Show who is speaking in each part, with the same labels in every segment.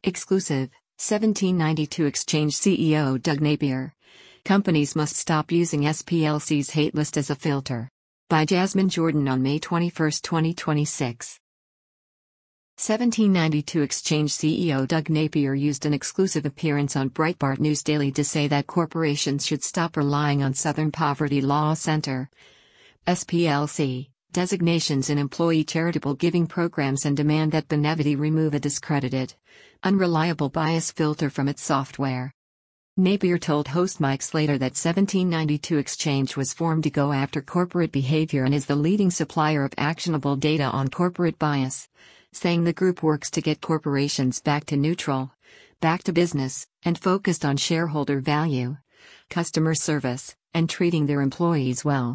Speaker 1: Exclusive, 1792 Exchange CEO Doug Napier. Companies must stop using SPLC's hate list as a filter. By Jasmine Jordan on May 21, 2026. 1792 Exchange CEO Doug Napier used an exclusive appearance on Breitbart News Daily to say that corporations should stop relying on Southern Poverty Law Center (SPLC) designations in employee charitable giving programs and demand that Benevity remove a discredited, unreliable bias filter from its software. Napier told host Mike Slater that 1792 Exchange was formed to go after corporate behavior and is the leading supplier of actionable data on corporate bias, saying the group works to get corporations back to neutral, back to business, and focused on shareholder value, customer service, and treating their employees well.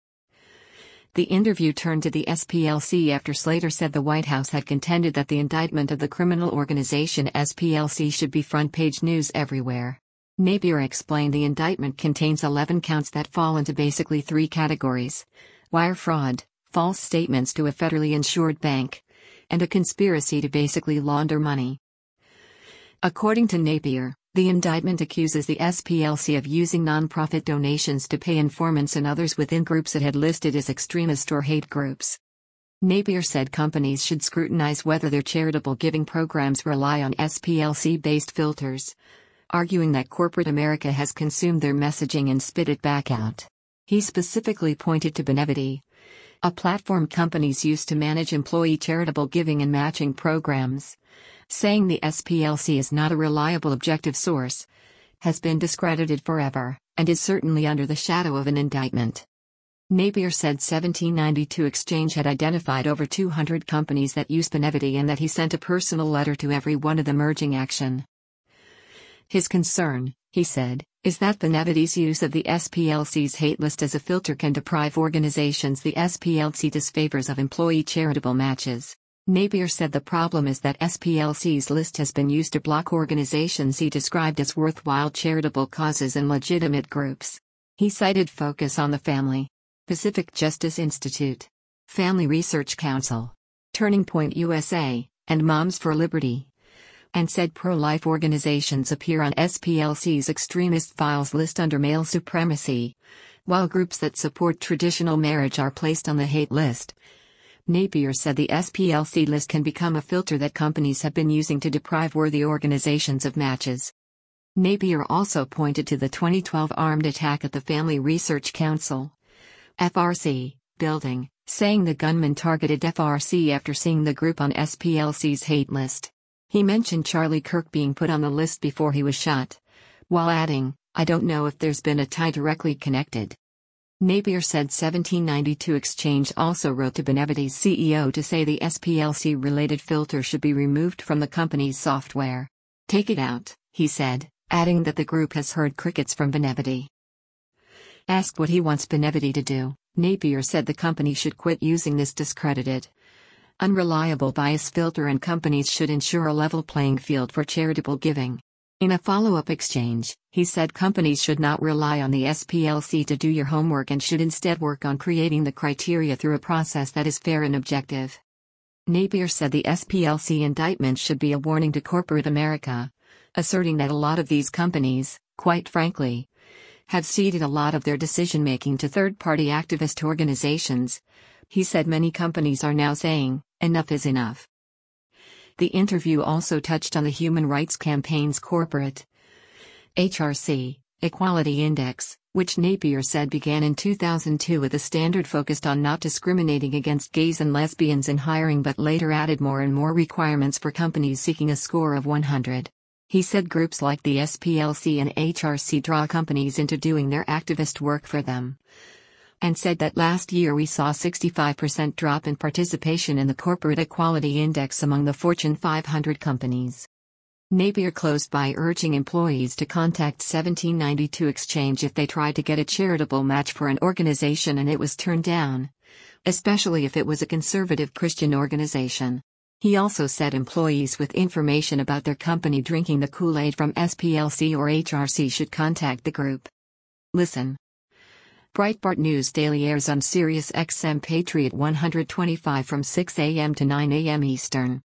Speaker 1: The interview turned to the SPLC after Slater said the White House had contended that the indictment of the criminal organization SPLC should be front-page news everywhere. Napier explained the indictment contains 11 counts that fall into basically three categories: wire fraud, false statements to a federally insured bank, and a conspiracy to basically launder money. According to Napier, the indictment accuses the SPLC of using nonprofit donations to pay informants and others within groups it had listed as extremist or hate groups. Napier said companies should scrutinize whether their charitable giving programs rely on SPLC-based filters, arguing that corporate America has consumed their messaging and spit it back out. He specifically pointed to Benevity, a platform companies use to manage employee charitable giving and matching programs, saying the SPLC is not a reliable objective source, has been discredited forever, and is certainly under the shadow of an indictment. Napier said 1792 Exchange had identified over 200 companies that use Benevity and that he sent a personal letter to every one of them urging action. His concern, he said, is that Benevity's use of the SPLC's hate list as a filter can deprive organizations the SPLC disfavors of employee charitable matches. Napier said the problem is that SPLC's list has been used to block organizations he described as worthwhile charitable causes and legitimate groups. He cited Focus on the Family, Pacific Justice Institute, Family Research Council, Turning Point USA, and Moms for Liberty, and said pro-life organizations appear on SPLC's extremist files list under male supremacy, while groups that support traditional marriage are placed on the hate list. Napier said the SPLC list can become a filter that companies have been using to deprive worthy organizations of matches. Napier also pointed to the 2012 armed attack at the Family Research Council (FRC) building, saying the gunman targeted FRC after seeing the group on SPLC's hate list. He mentioned Charlie Kirk being put on the list before he was shot, while adding, "I don't know if there's been a tie directly connected." Napier said 1792 Exchange also wrote to Benevity's CEO to say the SPLC-related filter should be removed from the company's software. "Take it out," he said, adding that the group has heard crickets from Benevity. Asked what he wants Benevity to do, Napier said the company should quit using this discredited, unreliable bias filter and companies should ensure a level playing field for charitable giving. In a follow-up exchange, he said companies should not rely on the SPLC to do your homework and should instead work on creating the criteria through a process that is fair and objective. Napier said the SPLC indictment should be a warning to corporate America, asserting that a lot of these companies, quite frankly, have ceded a lot of their decision-making to third-party activist organizations. He said many companies are now saying, "Enough is enough." The interview also touched on the Human Rights Campaign's corporate HRC Equality Index, which Napier said began in 2002 with a standard focused on not discriminating against gays and lesbians in hiring but later added more and more requirements for companies seeking a score of 100. He said groups like the SPLC and HRC draw companies into doing their activist work for them, and said that last year we saw a 65% drop in participation in the Corporate Equality Index among the Fortune 500 companies. Napier closed by urging employees to contact 1792 Exchange if they tried to get a charitable match for an organization and it was turned down, especially if it was a conservative Christian organization. He also said employees with information about their company drinking the Kool-Aid from SPLC or HRC should contact the group. Listen. Breitbart News Daily airs on Sirius XM Patriot 125 from 6 a.m. to 9 a.m. Eastern.